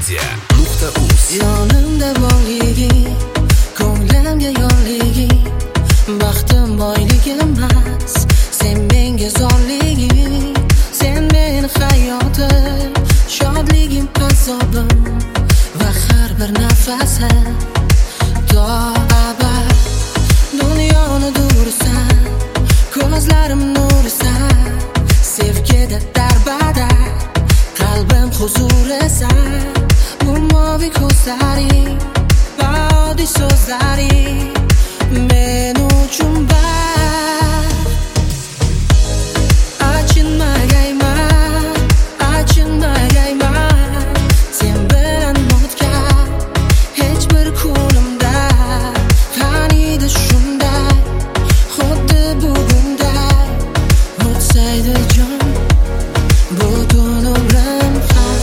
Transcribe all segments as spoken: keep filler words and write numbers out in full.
media nuqta uz. Yonimda borliging, ko'nglimga yorliging, baxtim boyligim emas, sen menga zorliging, sen meni hayotim, shodligim, azobim va har bir nafasim. To abad dunyoni dursan, ko'zlarim nurisan, sevgida darbadar, qalbim huzurisan. Bu moviy ko'zlaring va oddiy so'zlaring men uchun baxt. Achinmagayman, achinmagayman, sen bilan o'tgan hech bir kunimda qaniydi shunday, xuddi bugunday o'tsaydi jon butun umrim ham.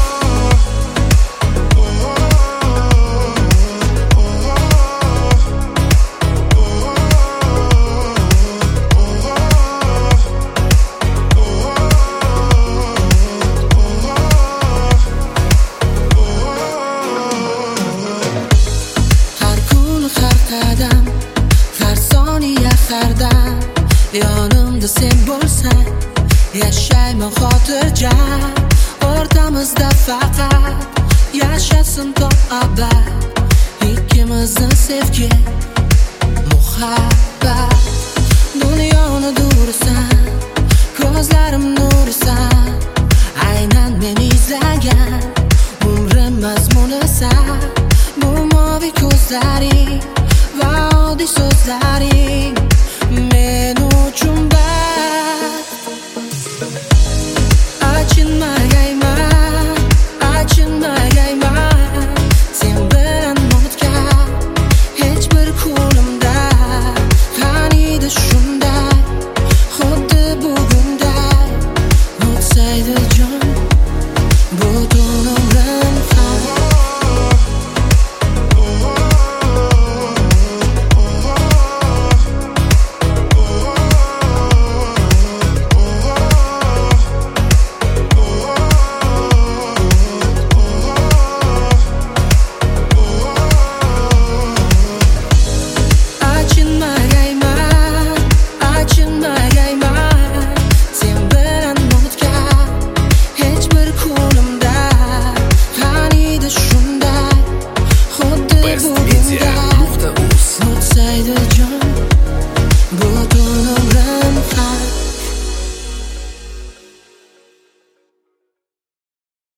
Har kun, har qadam, har soniya, har dam yonimda sen bo'lsang, yashayman xotirjam. O'rtamizda faqat yashasin to abad ikkimizni sevgi, muhabbat. Dunyoni dursan, ko'zlarim nurisan,